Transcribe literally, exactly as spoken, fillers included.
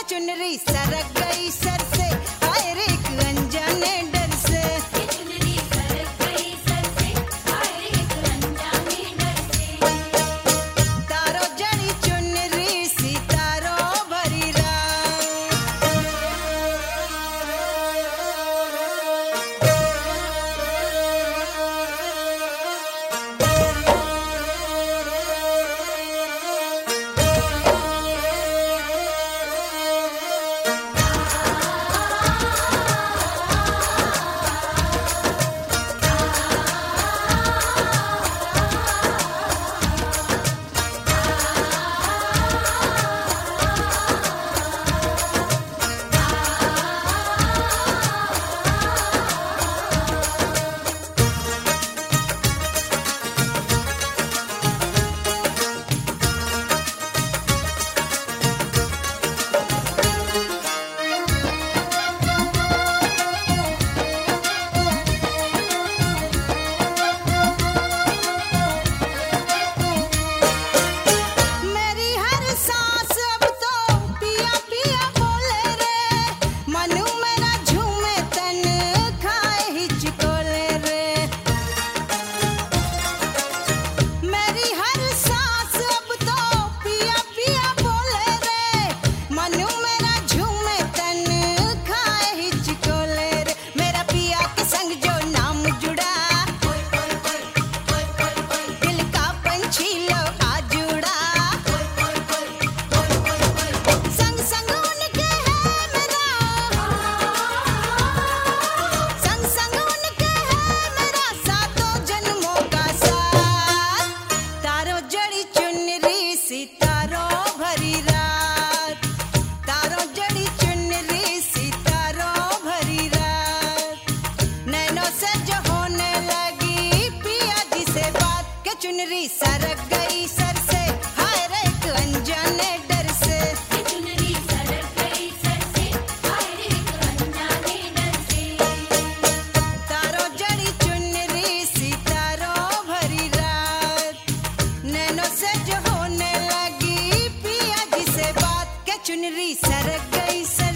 चुनरी सरक गई सर से, हाय रे एक अनजाने डर से। ये चुनरी सरक गई सर से, हाय रे एक अनजाने डर से। तारो जड़ी चुनरी सितारो भरी रात, तारो जड़ी चुनरी सितारों भरी रात। नैनों से जो होने लगी पिया जी से बात, के चुनरी सरक गई सर से, हाय रे एक अनजाने डर से। ये चुनरी सरक गई सर से, हाय रे एक अनजाने डर से। तारो जड़ी चुनरी सितारों भरी रात, नैनों से जो होने लगी पिया जी से बात, के चुनरी सरक गई सर